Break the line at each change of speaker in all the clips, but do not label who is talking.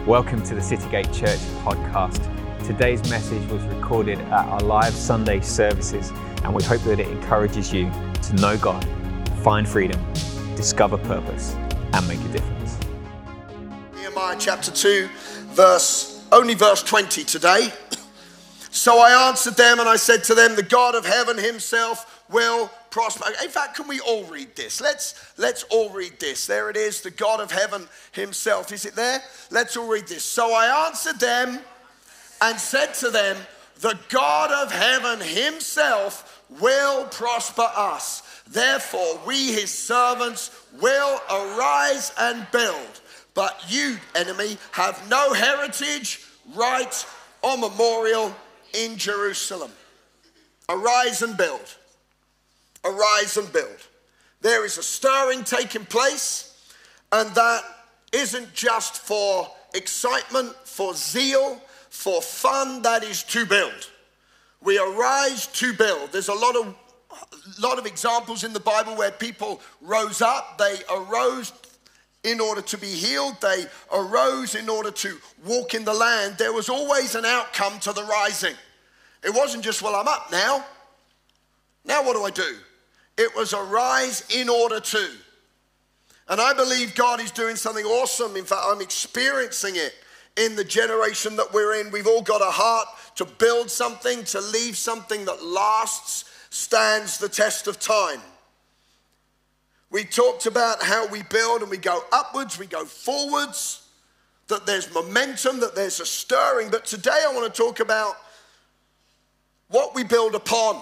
Welcome to the Citygate Church podcast. Today's message was recorded at our live Sunday services, and we hope that it encourages you to know God, find freedom, discover purpose, and make a difference.
Nehemiah chapter 2, verse 20 today. So I answered them and I said to them, the God of heaven himself will prosper. In fact, can we all read this? Let's all read this. There it is, the God of heaven himself. Is it there? Let's all read this. So I answered them and said to them, the God of heaven himself will prosper us. Therefore, we his servants will arise and build. But you, enemy, have no heritage, right, or memorial in Jerusalem. Arise and build. Arise and build. There is a stirring taking place, and that isn't just for excitement, for zeal, for fun. That is to build. We arise to build. There's a lot of examples in the Bible where people rose up. They arose in order to be healed. They arose in order to walk in the land. There was always an outcome to the rising. It wasn't just, well, I'm up now. Now what do I do? It was arise in order to. And I believe God is doing something awesome. In fact, I'm experiencing it in the generation that we're in. We've all got a heart to build something, to leave something that lasts, stands the test of time. We talked about how we build and we go upwards, we go forwards, that there's momentum, that there's a stirring. But today I want to talk about what we build upon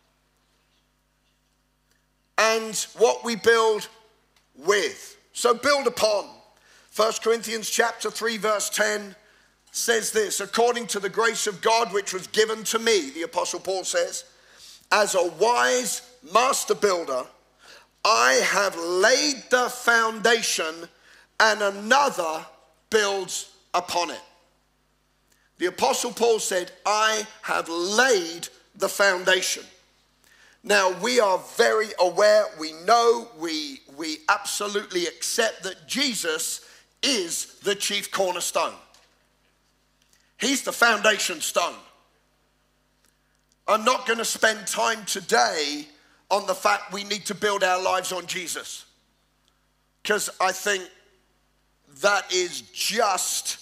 and what we build with. So build upon. 1 Corinthians chapter 3 verse 10 says this, according to the grace of God which was given to me, the Apostle Paul says, as a wise master builder, I have laid the foundation and another builds upon it. The Apostle Paul said, I have laid the foundation. Now, we are very aware, we know, we absolutely accept that Jesus is the chief cornerstone. He's the foundation stone. I'm not going to spend time today on the fact we need to build our lives on Jesus, because I think that is just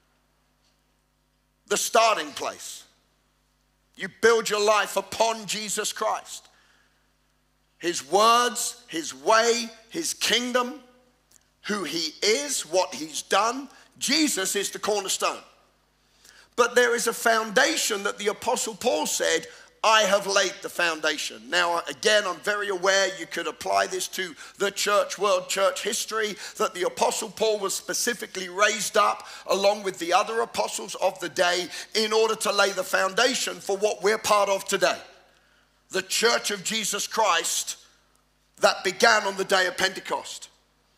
the starting place. You build your life upon Jesus Christ. His words, his way, his kingdom, who he is, what he's done. Jesus is the cornerstone. But there is a foundation that the Apostle Paul said, I have laid the foundation. Now, again, I'm very aware you could apply this to the church world, church history, that the Apostle Paul was specifically raised up along with the other apostles of the day in order to lay the foundation for what we're part of today. The church of Jesus Christ that began on the day of Pentecost.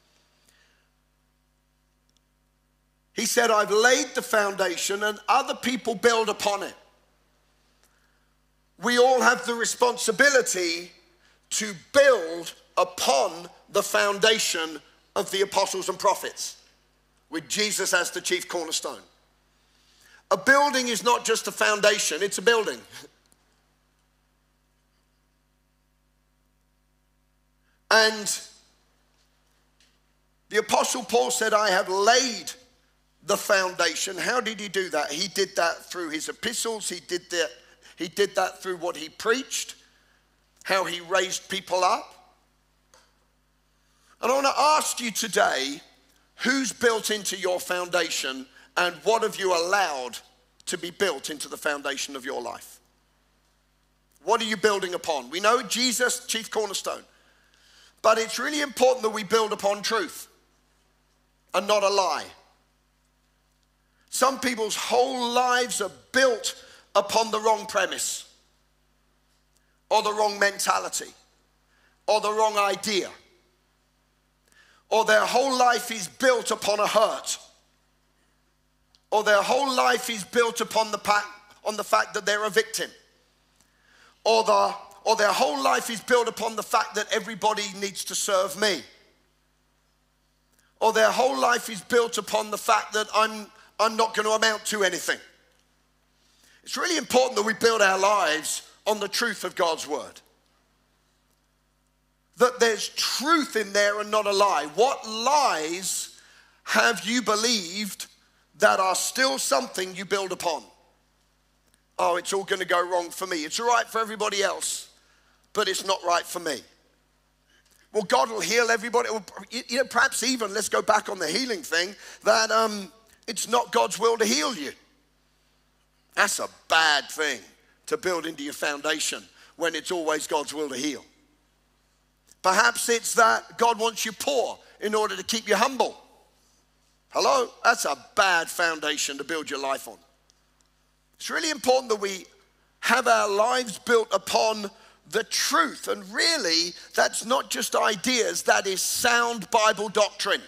He said, I've laid the foundation and other people build upon it. We all have the responsibility to build upon the foundation of the apostles and prophets, with Jesus as the chief cornerstone. A building is not just a foundation, it's a building. And the Apostle Paul said, I have laid the foundation. How did he do that? He did that through his epistles. He did that through what he preached, how he raised people up. And I want to ask you today, who's built into your foundation and what have you allowed to be built into the foundation of your life? What are you building upon? We know Jesus, chief cornerstone. But it's really important that we build upon truth and not a lie. Some people's whole lives are built upon the wrong premise, or the wrong mentality, or the wrong idea, or their whole life is built upon a hurt, or their whole life is built upon the fact that they're a victim, or their whole life is built upon the fact that everybody needs to serve me, or their whole life is built upon the fact that I'm not going to amount to anything. It's really important that we build our lives on the truth of God's word. That there's truth in there and not a lie. What lies have you believed that are still something you build upon? Oh, it's all going to go wrong for me. It's all right for everybody else, but it's not right for me. Well, God will heal everybody. Perhaps even, let's go back on the healing thing, that it's not God's will to heal you. That's a bad thing to build into your foundation when it's always God's will to heal. Perhaps it's that God wants you poor in order to keep you humble. Hello? That's a bad foundation to build your life on. It's really important that we have our lives built upon the truth. And really, that's not just ideas, that is sound Bible doctrine.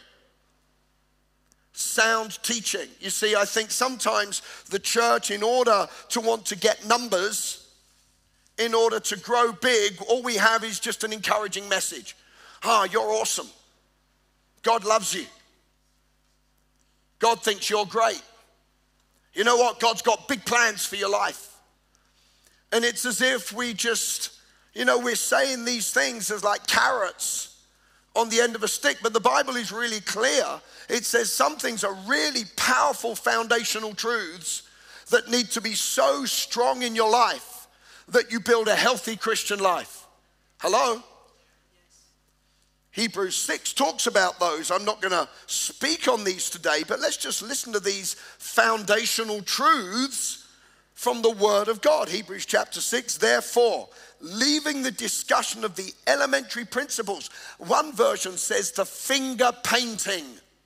Sound teaching. You see, I think sometimes the church, in order to want to get numbers, in order to grow big, all we have is just an encouraging message. You're awesome. God loves you. God thinks you're great. You know what? God's got big plans for your life. And it's as if we just, we're saying these things as like carrots on the end of a stick. But the Bible is really clear. It says some things are really powerful foundational truths that need to be so strong in your life that you build a healthy Christian life. Hello? Hebrews 6 talks about those. I'm not going to speak on these today, but let's just listen to these foundational truths from the Word of God. Hebrews chapter 6, therefore, leaving the discussion of the elementary principles. One version says the finger painting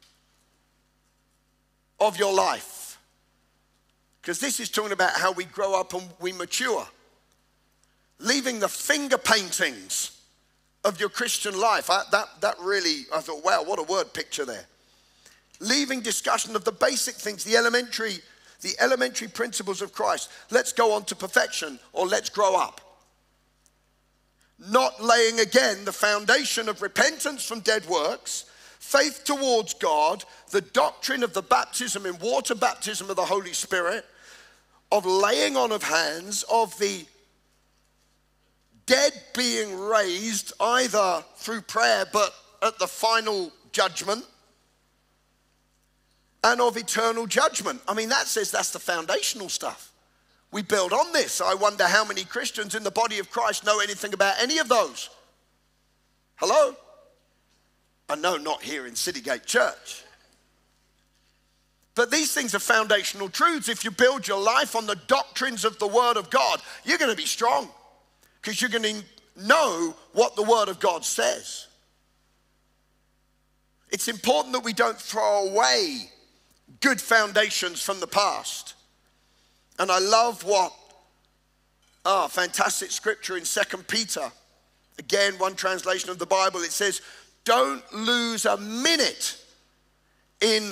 of your life. Because this is talking about how we grow up and we mature. Leaving the finger paintings of your Christian life. I thought, wow, what a word picture there. Leaving discussion of the basic things, the elementary principles of Christ. Let's go on to perfection, or let's grow up. Not laying again the foundation of repentance from dead works, faith towards God, the doctrine of the baptism in water baptism of the Holy Spirit, of laying on of hands, of the dead being raised either through prayer but at the final judgment, and of eternal judgment. I mean, that says that's the foundational stuff. We build on this. I wonder how many Christians in the body of Christ know anything about any of those. Hello? I know not here in Citygate Church. But these things are foundational truths. If you build your life on the doctrines of the Word of God, you're going to be strong. Because you're going to know what the Word of God says. It's important that we don't throw away good foundations from the past. And I love what, fantastic scripture in 2 Peter. Again, one translation of the Bible, it says, don't lose a minute in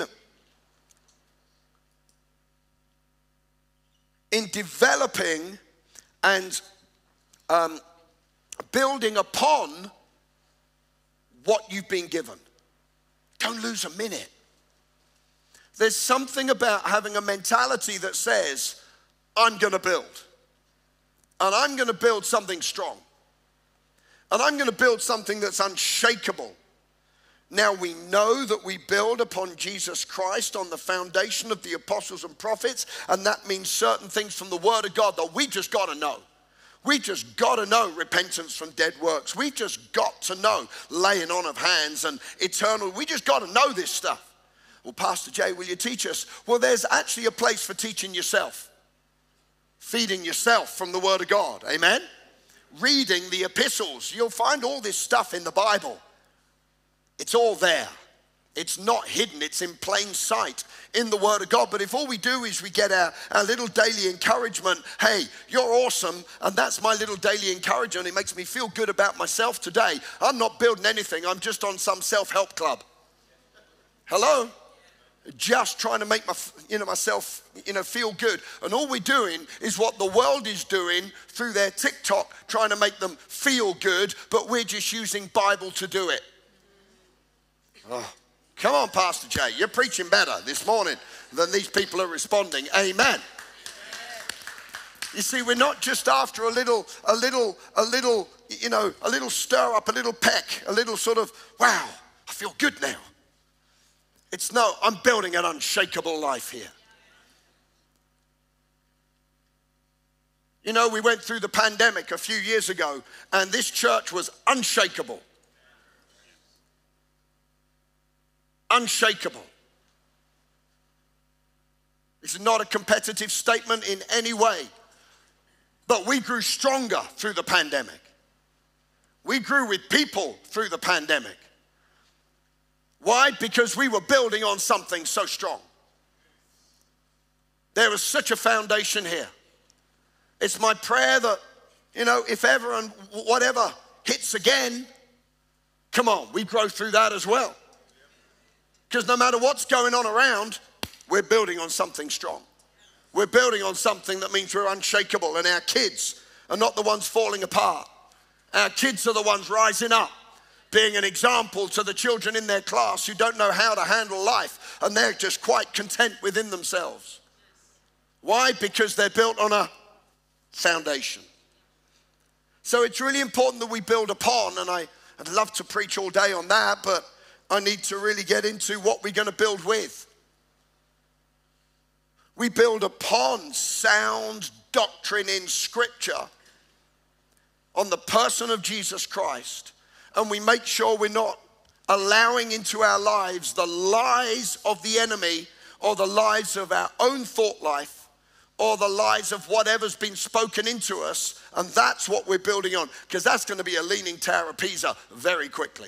developing and building upon what you've been given. Don't lose a minute. There's something about having a mentality that says, I'm going to build. And I'm going to build something strong. And I'm going to build something that's unshakable. Now we know that we build upon Jesus Christ on the foundation of the apostles and prophets, and that means certain things from the Word of God that we just got to know. We just got to know repentance from dead works. We just got to know laying on of hands and eternal. We just got to know this stuff. Well, Pastor Jay, will you teach us? Well, there's actually a place for teaching yourself. Feeding yourself from the Word of God. Amen? Reading the epistles. You'll find all this stuff in the Bible. It's all there. It's not hidden. It's in plain sight in the Word of God. But if all we do is we get our little daily encouragement, hey, you're awesome, and that's my little daily encouragement. It makes me feel good about myself today. I'm not building anything. I'm just on some self-help club. Hello? Just trying to make myself feel good. And all we're doing is what the world is doing through their TikTok, trying to make them feel good, but we're just using Bible to do it. Oh, Come on, Pastor Jay, you're preaching better this morning than these people are responding. Amen. You see, we're not just after a little stir up, a little peck, a little sort of, wow, I feel good now. It's no, I'm building an unshakable life here. You know, we went through the pandemic a few years ago, and this church was unshakable. Unshakable. This is not a competitive statement in any way, but we grew stronger through the pandemic. We grew with people through the pandemic. Why? Because we were building on something so strong. There was such a foundation here. It's my prayer that, you know, if ever and whatever hits again, come on, we grow through that as well. Because no matter what's going on around, we're building on something strong. We're building on something that means we're unshakable, and our kids are not the ones falling apart. Our kids are the ones rising up, being an example to the children in their class who don't know how to handle life, and they're just quite content within themselves. Why? Because they're built on a foundation. So it's really important that we build upon, and I'd love to preach all day on that, but I need to really get into what we're going to build with. We build upon sound doctrine in Scripture on the person of Jesus Christ, and we make sure we're not allowing into our lives the lies of the enemy or the lies of our own thought life or the lies of whatever's been spoken into us, and that's what we're building on, because that's going to be a leaning tower of Pisa very quickly.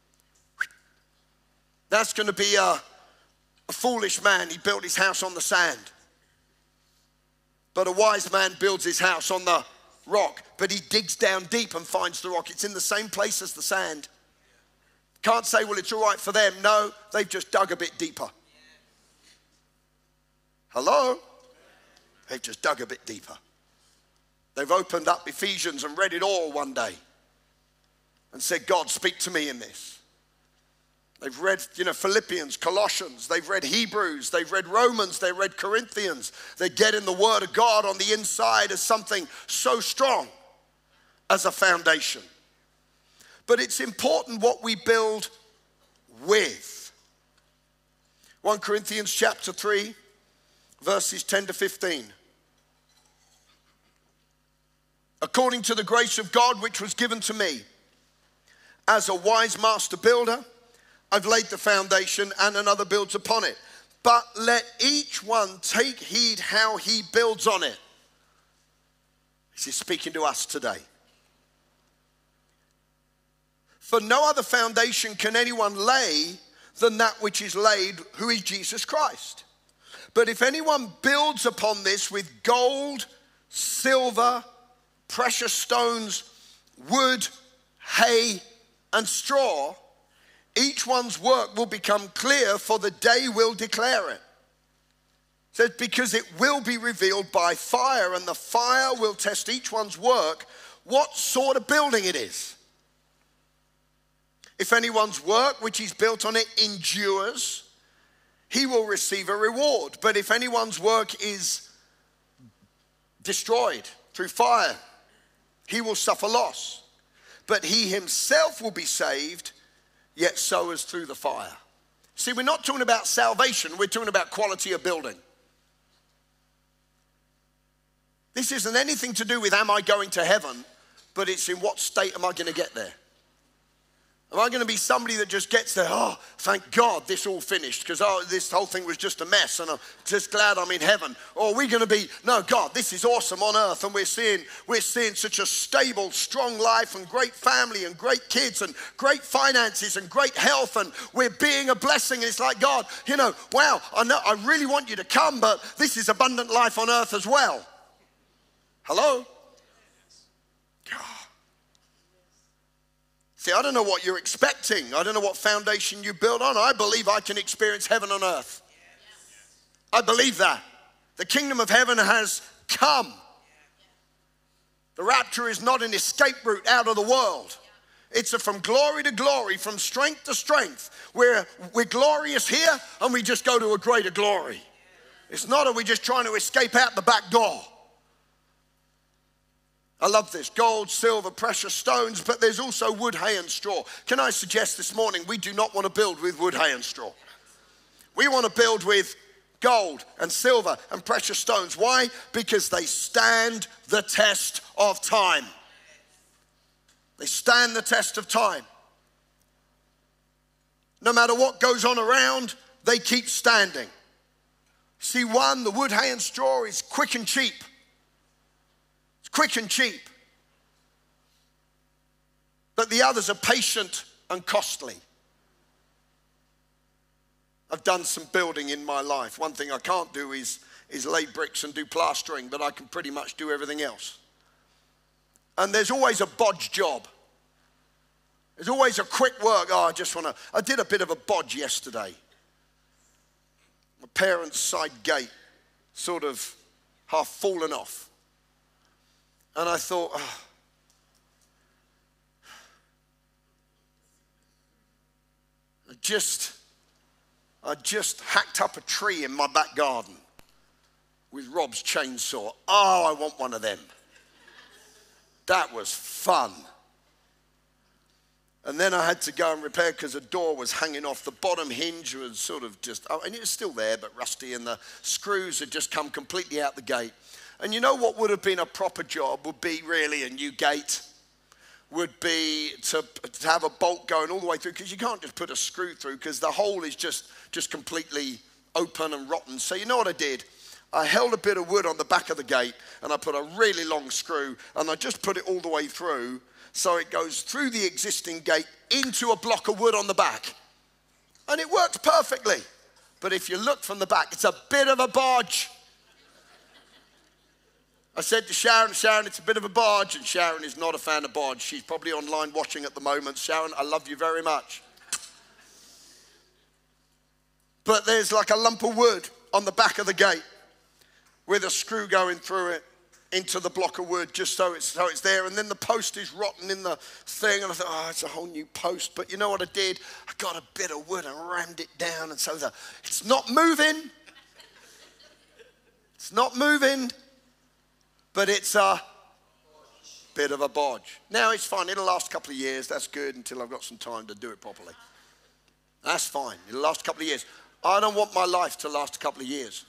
That's going to be a foolish man. He built his house on the sand. But a wise man builds his house on the rock, but he digs down deep and finds the rock. It's in the same place as the sand. Can't say, well, it's all right for them. No, they've just dug a bit deeper. Hello? They've just dug a bit deeper. They've opened up Ephesians and read it all one day and said, God, speak to me in this. They've read, Philippians, Colossians. They've read Hebrews. They've read Romans. They read Corinthians. They get in the Word of God on the inside as something so strong as a foundation. But it's important what we build with. 1 Corinthians chapter 3, verses 10 to 15. According to the grace of God which was given to me, as a wise master builder, I've laid the foundation and another builds upon it. But let each one take heed how he builds on it. This is speaking to us today. For no other foundation can anyone lay than that which is laid, who is Jesus Christ. But if anyone builds upon this with gold, silver, precious stones, wood, hay, and straw, each one's work will become clear, for the day will declare it. It says, because it will be revealed by fire, and the fire will test each one's work, what sort of building it is. If anyone's work which he's built on it endures, he will receive a reward. But if anyone's work is destroyed through fire, he will suffer loss. But he himself will be saved, yet so as through the fire. See, we're not talking about salvation, we're talking about quality of building. This isn't anything to do with am I going to heaven, but it's in what state am I going to get there. Am I going to be somebody that just gets there, oh, thank God this all finished, because this whole thing was just a mess and I'm just glad I'm in heaven? Or are we going to be, no, God, this is awesome on earth, and we're seeing such a stable, strong life and great family and great kids and great finances and great health, and we're being a blessing. And it's like, God, wow, I really want you to come, but this is abundant life on earth as well. Hello? God. See, I don't know what you're expecting. I don't know what foundation you build on. I believe I can experience heaven on earth. I believe that. The kingdom of heaven has come. The rapture is not an escape route out of the world. It's a from glory to glory, from strength to strength. We're glorious here and we just go to a greater glory. It's not that we're just trying to escape out the back door. I love this. Gold, silver, precious stones, but there's also wood, hay, and straw. Can I suggest this morning, we do not want to build with wood, hay, and straw. We want to build with gold and silver and precious stones. Why? Because they stand the test of time. They stand the test of time. No matter what goes on around, they keep standing. See, one, the wood, hay, and straw is quick and cheap. It's quick and cheap. But the others are patient and costly. I've done some building in my life. One thing I can't do is lay bricks and do plastering, but I can pretty much do everything else. And there's always a bodge job. There's always a quick work. I did a bit of a bodge yesterday. My parents' side gate sort of half fallen off. And I thought, I just hacked up a tree in my back garden with Rob's chainsaw. Oh, I want one of them. That was fun. And then I had to go and repair because a door was hanging off. The bottom hinge was sort of and it was still there, but rusty, and the screws had just come completely out the gate. And you know what would have been a proper job would be really a new gate, would be to have a bolt going all the way through, because you can't just put a screw through because the hole is just completely open and rotten. So you know what I did? I held a bit of wood on the back of the gate and I put a really long screw and I just put it all the way through so it goes through the existing gate into a block of wood on the back. And it worked perfectly. But if you look from the back, it's a bit of a bodge. I said to Sharon, it's a bit of a bodge, and Sharon is not a fan of bodge. She's probably online watching at the moment. Sharon, I love you very much. But there's like a lump of wood on the back of the gate with a screw going through it into the block of wood just so it's there. And then the post is rotten in the thing, and I thought, it's a whole new post. But you know what I did? I got a bit of wood and rammed it down, and so it's not moving. It's not moving. But it's a bit of a bodge. Now it's fine, it'll last a couple of years, that's good, until I've got some time to do it properly. That's fine, it'll last a couple of years. I don't want my life to last a couple of years.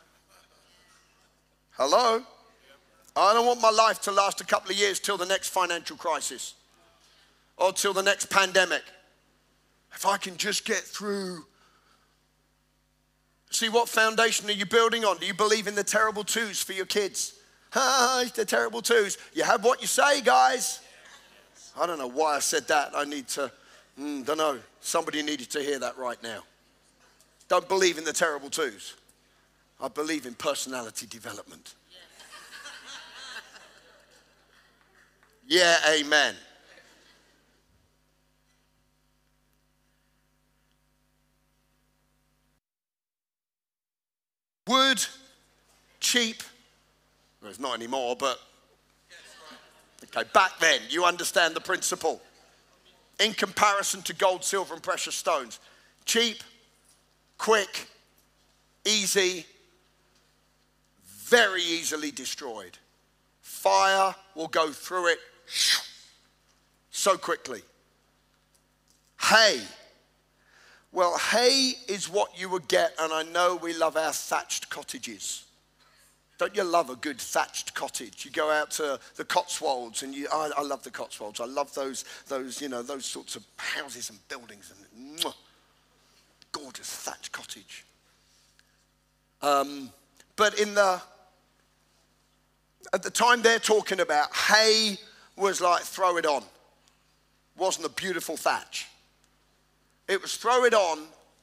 Hello? I don't want my life to last a couple of years till the next financial crisis or till the next pandemic. If I can just get through. See, what foundation are you building on? Do you believe in the terrible twos for your kids? The terrible twos. You have what you say, guys. I don't know why I said that. I need to, don't know. Somebody needed to hear that right now. Don't believe in the terrible twos. I believe in personality development. Yeah, amen. Wood, cheap. Well, it's not anymore, but okay, back then, you understand the principle. In comparison to gold, silver, and precious stones. Cheap, quick, easy, very easily destroyed. Fire will go through it so quickly. Hay. Well, hay is what you would get, and I know we love our thatched cottages. Don't you love a good thatched cottage? You go out to the Cotswolds, and I love the Cotswolds. I love those sorts of houses and buildings, and gorgeous thatched cottage. But at the time they're talking about, hay was like throw it on. Wasn't a beautiful thatch. It was throw it on.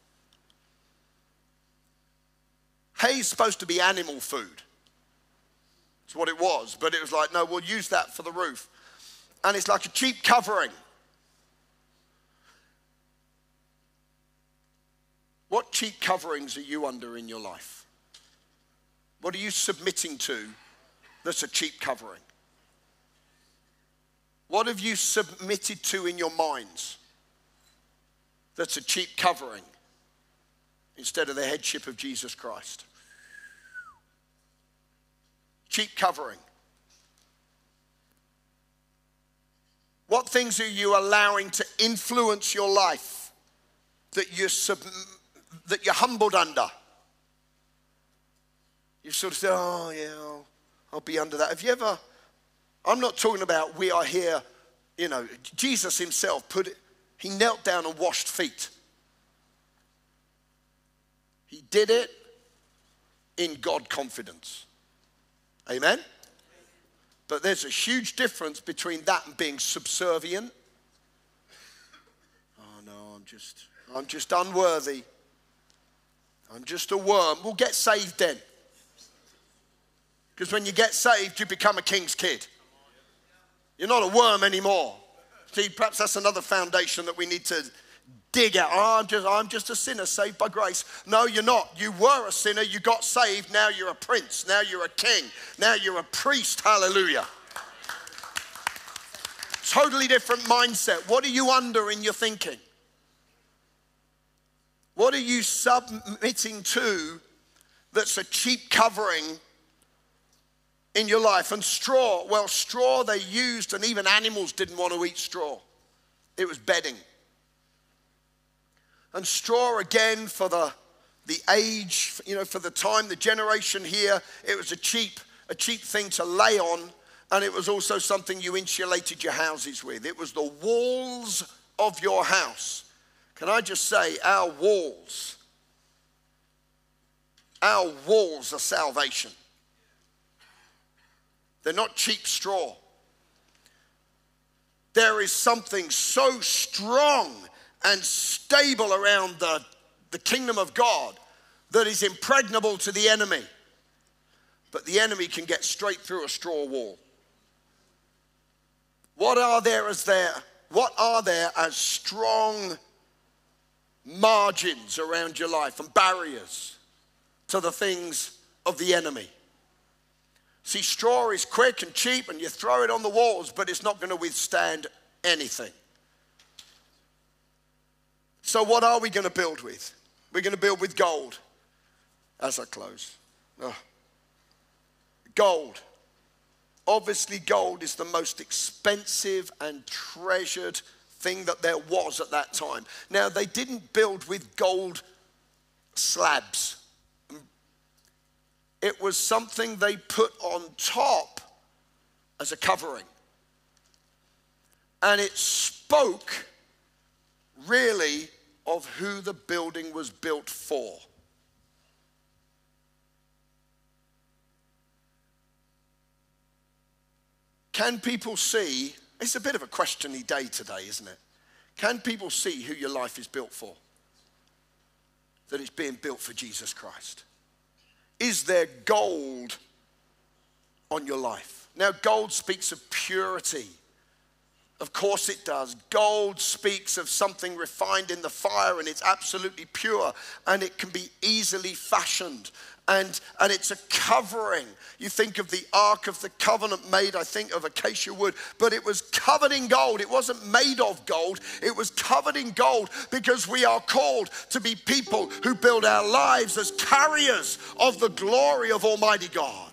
Hay's supposed to be animal food. That's what it was. But it was like, no, we'll use that for the roof. And it's like a cheap covering. What cheap coverings are you under in your life? What are you submitting to that's a cheap covering? What have you submitted to in your minds that's a cheap covering instead of the headship of Jesus Christ? Cheap covering. What things are you allowing to influence your life that you're humbled under? You sort of say, oh yeah, I'll be under that. Have you ever, I'm not talking about we are here, you know, Jesus himself he knelt down and washed feet. He did it in God confidence. Amen? But there's a huge difference between that and being subservient. Oh no, I'm just unworthy. I'm just a worm. Well, get saved then. Because when you get saved, you become a king's kid. You're not a worm anymore. See, perhaps that's another foundation that we need to dig out. Oh, I'm just a sinner saved by grace. No, you're not. You were a sinner. You got saved. Now you're a prince. Now you're a king. Now you're a priest. Hallelujah. Totally different mindset. What are you under in your thinking? What are you submitting to that's a cheap covering in your life? And straw, well, straw they used, and even animals didn't want to eat straw. It was bedding. And straw, again, for the age, you know, for the time, the generation here, it was a cheap thing to lay on, and it was also something you insulated your houses with. It was the walls of your house. Can I just say, our walls are salvation. They're not cheap straw. There is something so strong and stable around the kingdom of God that is impregnable to the enemy. But the enemy can get straight through a straw wall. What are there as strong margins around your life and barriers to the things of the enemy? See, straw is quick and cheap and you throw it on the walls, but it's not going to withstand anything. So what are we going to build with? We're going to build with gold. As I close. Gold. Obviously, gold is the most expensive and treasured thing that there was at that time. Now, they didn't build with gold slabs. It was something they put on top as a covering. And it spoke really of who the building was built for. Can people see, it's a bit of a questiony day today, isn't it? Can people see who your life is built for? That it's being built for Jesus Christ. Is there gold on your life? Now, gold speaks of purity. Of course it does. Gold speaks of something refined in the fire, and it's absolutely pure, and it can be easily fashioned. And it's a covering. You think of the Ark of the Covenant made, I think, of acacia wood, but it was covered in gold. It wasn't made of gold. It was covered in gold because we are called to be people who build our lives as carriers of the glory of Almighty God.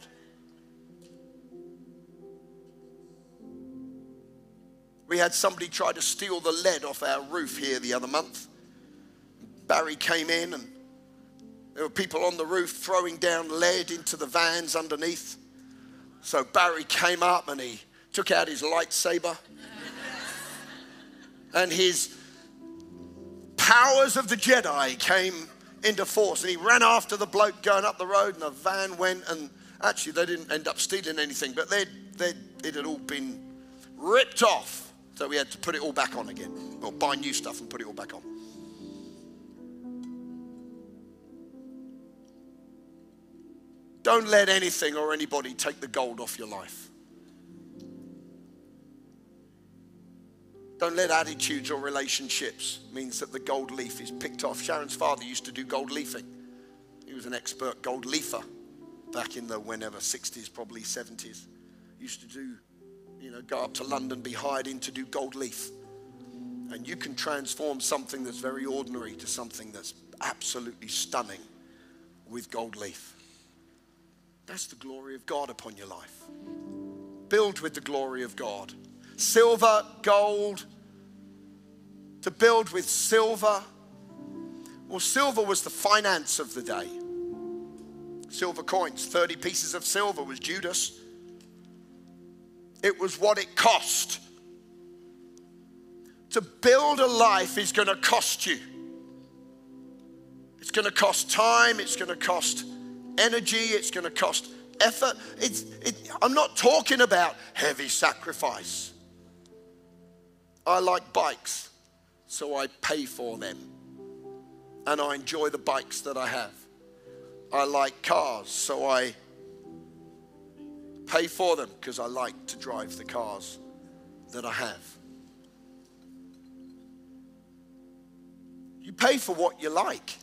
We had somebody try to steal the lead off our roof here the other month. Barry came in and there were people on the roof throwing down lead into the vans underneath. So Barry came up and he took out his lightsaber. And his powers of the Jedi came into force. And he ran after the bloke going up the road, and the van went. And actually, they didn't end up stealing anything, but it had all been ripped off. So we had to put it all back on again, or buy new stuff and put it all back on. Don't let anything or anybody take the gold off your life. Don't let attitudes or relationships means that the gold leaf is picked off. Sharon's father used to do gold leafing. He was an expert gold leafer back in the 60s, probably 70s. Used to do go up to London, be hired in to do gold leaf. And you can transform something that's very ordinary to something that's absolutely stunning with gold leaf. That's the glory of God upon your life. Build with the glory of God. Silver, gold, to build with silver. Well, silver was the finance of the day. Silver coins, 30 pieces of silver was Judas. It was what it cost. To build a life is going to cost you. It's going to cost time. It's going to cost energy. It's going to cost effort. I'm not talking about heavy sacrifice. I like bikes, so I pay for them. And I enjoy the bikes that I have. I like cars, so I pay for them because I like to drive the cars that I have. You pay for what you like.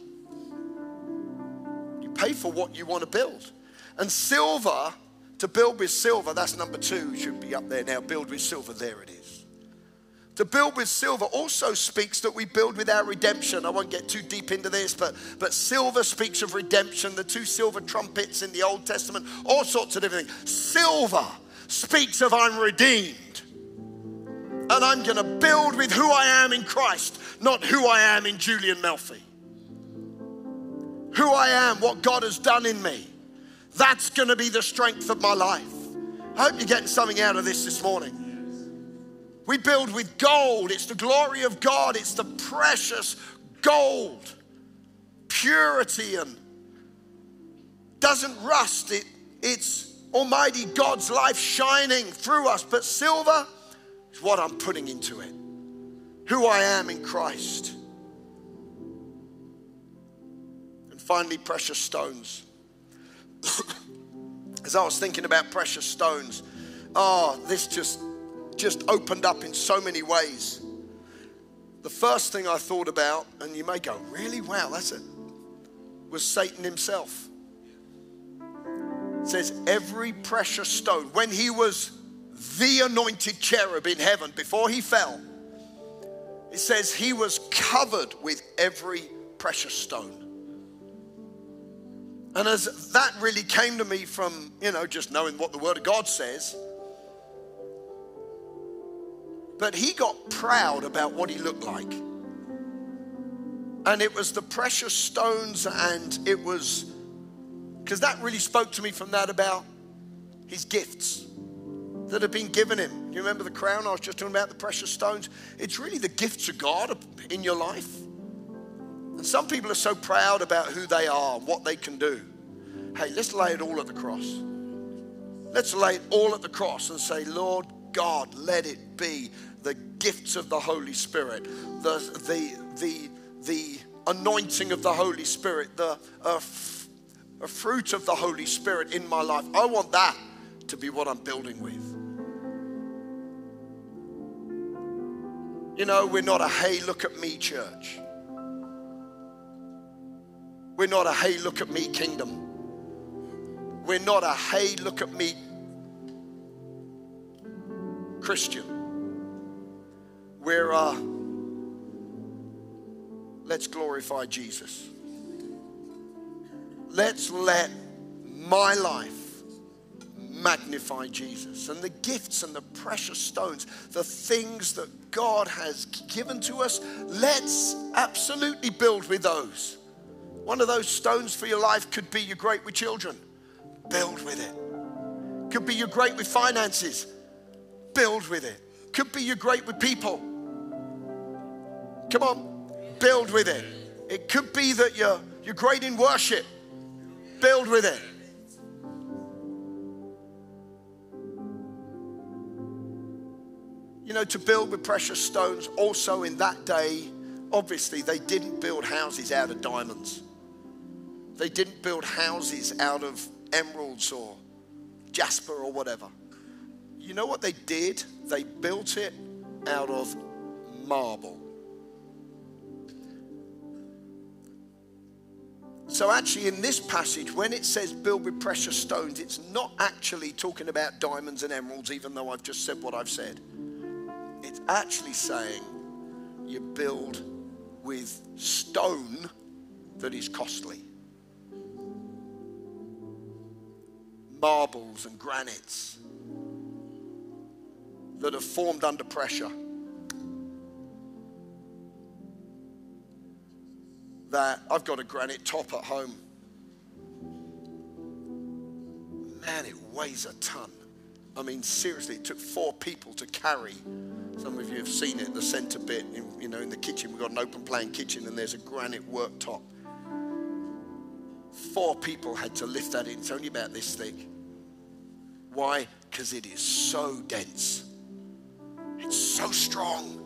You pay for what you want to build. And silver, to build with silver, that's number 2, should be up there now. Build with silver, there it is. To build with silver also speaks that we build with our redemption. I won't get too deep into this, but silver speaks of redemption. The 2 silver trumpets in the Old Testament, all sorts of different things. Silver speaks of I'm redeemed. And I'm going to build with who I am in Christ, not who I am in Julian Melfi. Who I am, what God has done in me. That's going to be the strength of my life. I hope you're getting something out of this morning. We build with gold. It's the glory of God. It's the precious gold. Purity and doesn't rust. It's Almighty God's life shining through us. But silver is what I'm putting into it. Who I am in Christ. And finally, precious stones. As I was thinking about precious stones, this just opened up in so many ways. The first thing I thought about, and you may go, really? Wow, that's it, was Satan himself. It says every precious stone, when he was the anointed cherub in heaven, before he fell, it says he was covered with every precious stone. And as that really came to me from, just knowing what the Word of God says, but he got proud about what he looked like. And it was the precious stones, and it was, because that really spoke to me from that about his gifts that have been given him. You remember the crown? I was just talking about the precious stones. It's really the gifts of God in your life. And some people are so proud about who they are and what they can do. Hey, let's lay it all at the cross. Let's lay it all at the cross and say, Lord God, let it be the gifts of the Holy Spirit, the anointing of the Holy Spirit, the fruit of the Holy Spirit in my life. I want that to be what I'm building with. We're not a hey, look at me church. We're not a hey, look at me kingdom. We're not a hey, look at me Christian. We're let's glorify Jesus. Let's let my life magnify Jesus. And the gifts and the precious stones, the things that God has given to us, let's absolutely build with those. One of those stones for your life could be you're great with children. Build with it. Could be you're great with finances. Build with it. Could be you're great with people. Come on, build with it. It could be that you're great in worship. Build with it. To build with precious stones, also in that day, obviously they didn't build houses out of diamonds. They didn't build houses out of emeralds or jasper or whatever. You know what they did? They built it out of marble. So actually in this passage, when it says build with precious stones, it's not actually talking about diamonds and emeralds, even though I've just said what I've said. It's actually saying you build with stone that is costly. Marbles and granites that have formed under pressure. That I've got a granite top at home. Man, it weighs a ton. I mean, seriously, it took 4 people to carry. Some of you have seen it, the center bit, in the kitchen. We've got an open plan kitchen and there's a granite worktop. 4 people had to lift that in. It's only about this thick. Why? Because it is so dense. It's so strong.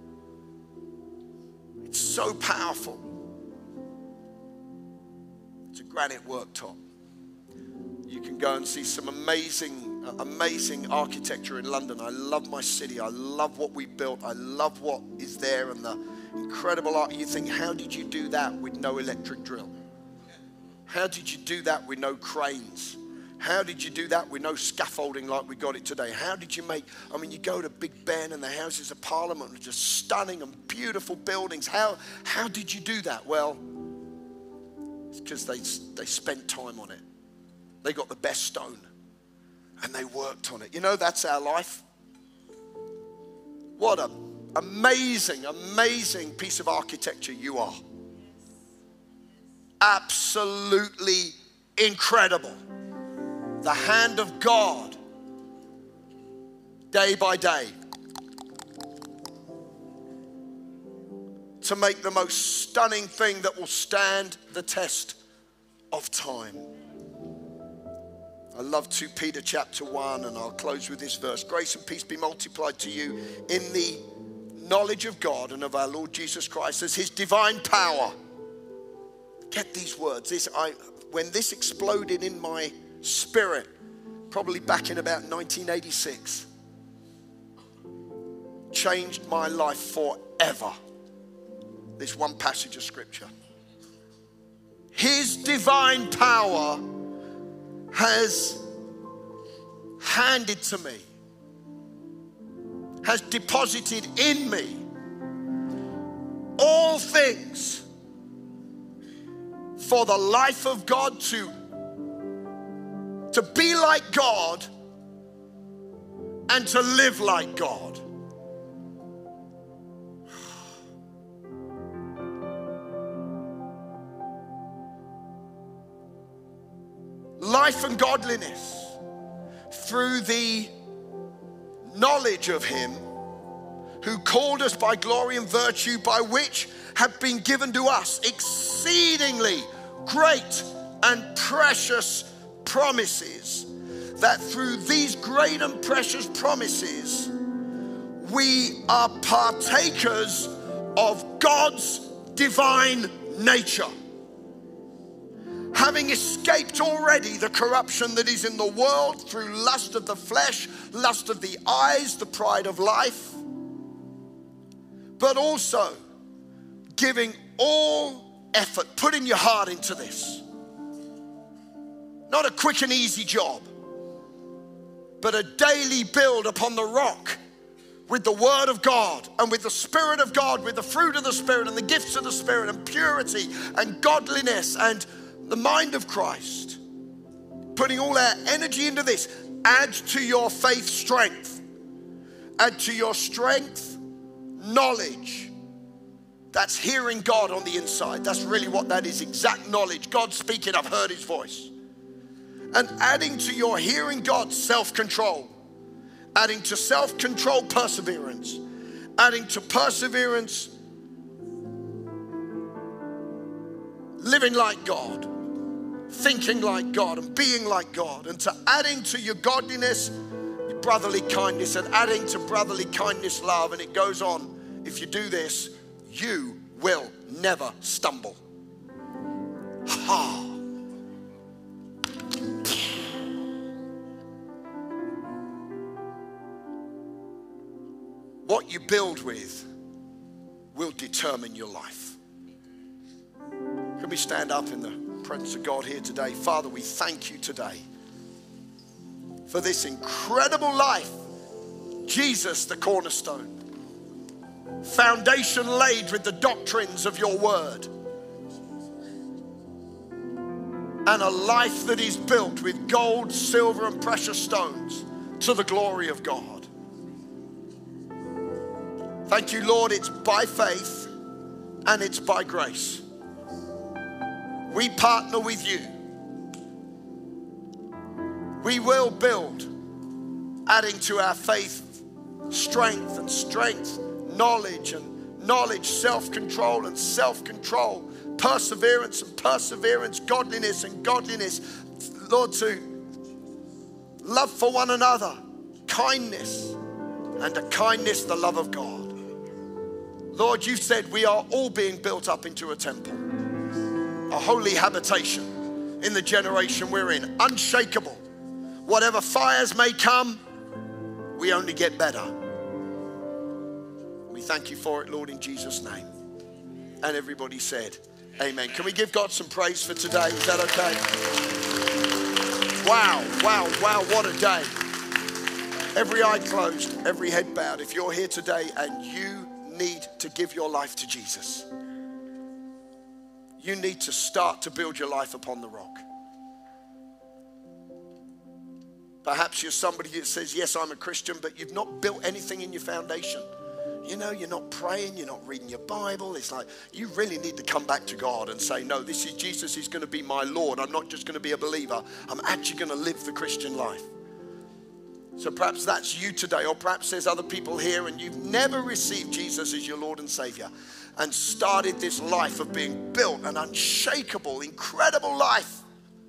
It's so powerful. It's a granite worktop. You can go and see some amazing architecture in London. I love my city. I love what we built. I love what is there and the incredible art. You think, how did you do that with no electric drill? How did you do that with no cranes? How did you do that with no scaffolding like we got it today? How did you you go to Big Ben and the Houses of Parliament are just stunning and beautiful buildings. How did you do that? Well, it's because they spent time on it. They got the best stone and they worked on it. That's our life. What an amazing piece of architecture you are. Absolutely incredible. The hand of God, day by day, to make the most stunning thing that will stand the test of time. I love 2 Peter chapter 1, and I'll close with this verse. Grace and peace be multiplied to you in the knowledge of God and of our Lord Jesus Christ as his divine power. Get these words. When this exploded in my spirit, probably back in about 1986, changed my life forever. This one passage of scripture. His divine power has handed to me, has deposited in me all things for the life of God, to be like God and to live like God. Life and godliness through the knowledge of him who called us by glory and virtue, by which have been given to us exceedingly great and precious promises, that through these great and precious promises we are partakers of God's divine nature, having escaped already the corruption that is in the world through lust of the flesh, lust of the eyes, the pride of life, but also giving all effort, putting your heart into this. Not a quick and easy job, but a daily build upon the rock with the word of God and with the Spirit of God, with the fruit of the Spirit and the gifts of the Spirit and purity and godliness and the mind of Christ. Putting all our energy into this. Add to your faith strength. Add to your strength knowledge. That's hearing God on the inside. That's really what that is, exact knowledge. God speaking, I've heard his voice. And adding to your hearing God, self-control. Adding to self-control, perseverance. Adding to perseverance, living like God. Thinking like God and being like God. And to adding to your godliness, your brotherly kindness, and adding to brotherly kindness, love. And it goes on. If you do this, you will never stumble. Ha! What you build with will determine your life. Can we stand up in the presence of God here today. Father, we thank you today for this incredible life. Jesus, the cornerstone. Foundation laid with the doctrines of your word. And a life that is built with gold, silver, and precious stones to the glory of God. Thank you, Lord, it's by faith and it's by grace. We partner with you. We will build, adding to our faith, strength, knowledge, self-control and self-control, perseverance and perseverance, godliness and godliness, Lord, to love for one another, kindness, and to kindness, the love of God. Lord, you said we are all being built up into a temple, a holy habitation in the generation we're in, unshakable. Whatever fires may come, we only get better. We thank you for it, Lord, in Jesus' name. And everybody said, amen. Can we give God some praise for today? Is that okay? Wow, what a day. Every eye closed, every head bowed. If you're here today and you need to give your life to Jesus, you need to start to build your life upon the rock. Perhaps you're somebody that says, yes, I'm a Christian, but you've not built anything in your foundation. You know, you're not praying, you're not reading your Bible. It's like, you really need to come back to God and say, no, this is Jesus is going to be my Lord. I'm not just going to be a believer. I'm actually going to live the Christian life. So perhaps that's you today, or perhaps there's other people here and you've never received Jesus as your Lord and Savior and started this life of being built, an unshakable, incredible life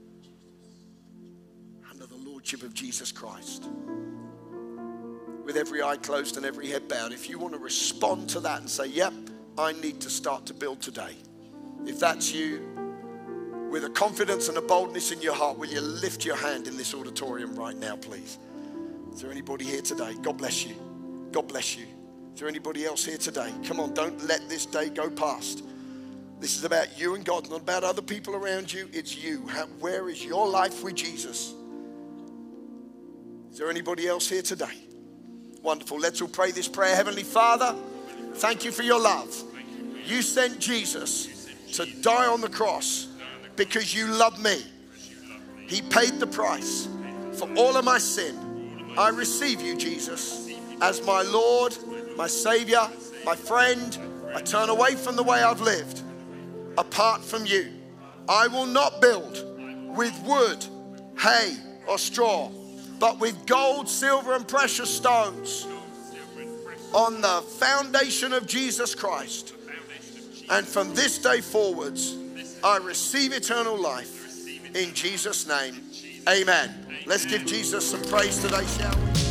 under the Lordship of Jesus Christ. With every eye closed and every head bowed, if you want to respond to that and say, yep, I need to start to build today. If that's you, with a confidence and a boldness in your heart, will you lift your hand in this auditorium right now, please? Is there anybody here today? God bless you. God bless you. Is there anybody else here today? Come on, don't let this day go past. This is about you and God, not about other people around you. It's you. Where is your life with Jesus? Is there anybody else here today? Wonderful. Let's all pray this prayer. Heavenly Father, thank you for your love. You sent Jesus to die on the cross because you love me. He paid the price for all of my sin. I receive you, Jesus, as my Lord, my Savior, my friend. I turn away from the way I've lived apart from you. I will not build with wood, hay, or straw, but with gold, silver, and precious stones on the foundation of Jesus Christ. And from this day forwards, I receive eternal life in Jesus' name. Amen. Let's give Jesus some praise today, shall we?